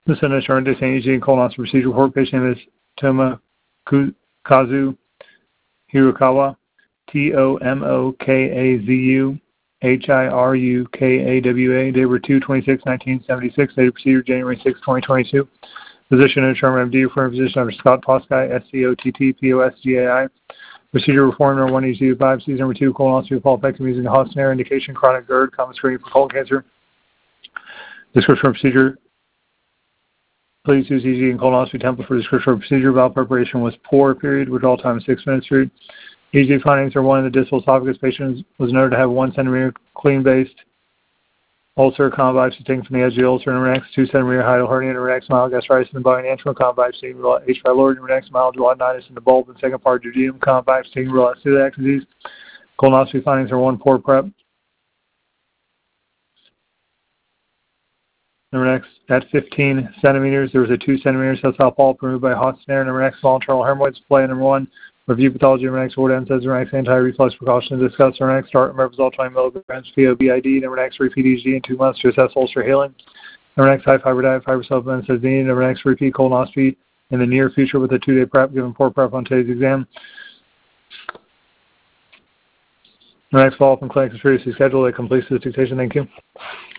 The Senate Attorney to St. Eugene colonoscopy procedure report. Patient name is Tomokazu Hirokawa, Tomokazu Hirukawa, date of birth 2/26/1976, date of procedure January 6, 2022. Physician and term MD, referring physician Dr. Scott Poskai, SCOTT, Procedure reform number 182.5, season number 2, colonoscopy apoplectomy using the Hosner indication, chronic GERD, common screening for colon cancer. Description of procedure. Please use EG and colonoscopy template for description of procedure. Bowel preparation was poor, period. Withdrawal time is 6 minutes, period. EG findings are 1 in the distal esophagus. Patient was noted to have 1 centimeter clean-based ulcer, common biopsy taken from the edge of the ulcer, number next, 2 centimeter hiatal hernia, number next, mild gastritis in the bone, antral, common biopsy, H. pylori, number next, mild duodenitis in the bulb and second part duodenum, common biopsy, celiac disease. Colonoscopy findings are 1, poor prep. Number next, at 15 centimeters, there was a 2 centimeter sessile polyp removed by Hosner. Number next, small internal hemorrhoids, play number 1. Review pathology, number next, word says, number next, anti-reflux precautions discussed, number next, start omeprazole 20 milligrams, POBID, number next, repeat EG in 2 months to assess ulcer healing. Number next, high fiber diet, fiber supplements as needed. Number next, repeat colonoscopy in the near future with a 2-day prep, given poor prep on today's exam. Number next, follow-up in clinic is previously scheduled. That completes this dictation. Thank you.